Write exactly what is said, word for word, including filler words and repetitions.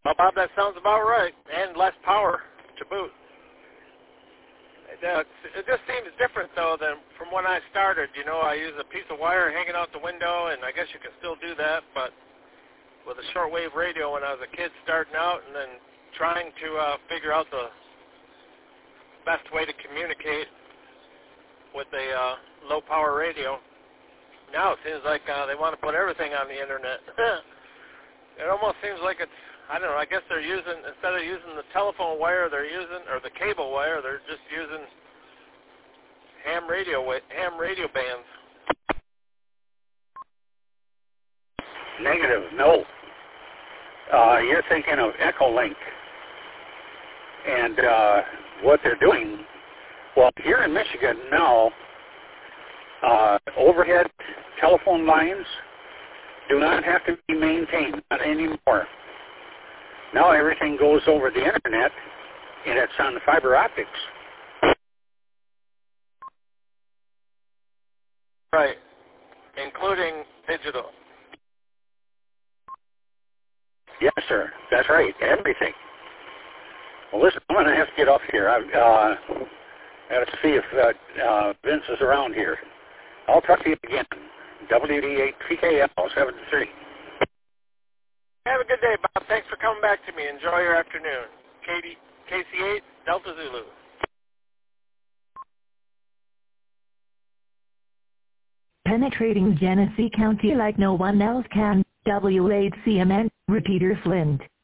Well, Bob, that sounds about right, and less power to boot. It, uh, it just seems different, though, than from when I started. You know, I use a piece of wire hanging out the window, and I guess you can still do that, but with a shortwave radio when I was a kid starting out and then trying to uh, figure out the best way to communicate with a uh, low-power radio. Now it seems like uh, they want to put everything on the internet. It almost seems like it's, I don't know, I guess they're using, instead of using the telephone wire, they're using, or the cable wire, they're just using ham radio, ham radio bands. Negative, no. Uh, you're thinking of Echolink. And uh, what they're doing, well, here in Michigan now, uh, overhead telephone lines do not have to be maintained, not anymore. Now everything goes over the internet, and it's on fiber optics. Right, including digital. Yes, sir. That's right. Everything. Well, listen, I'm going to have to get off here. I've uh, got to see if uh, uh, Vince is around here. I'll talk to you again. W D eight P K L seven three. Have a good day, Bob. Thanks for coming back to me. Enjoy your afternoon. Katie, K C eight, Delta Zulu. Penetrating Genesee County like no one else can. W eight C M N, Repeater Flint.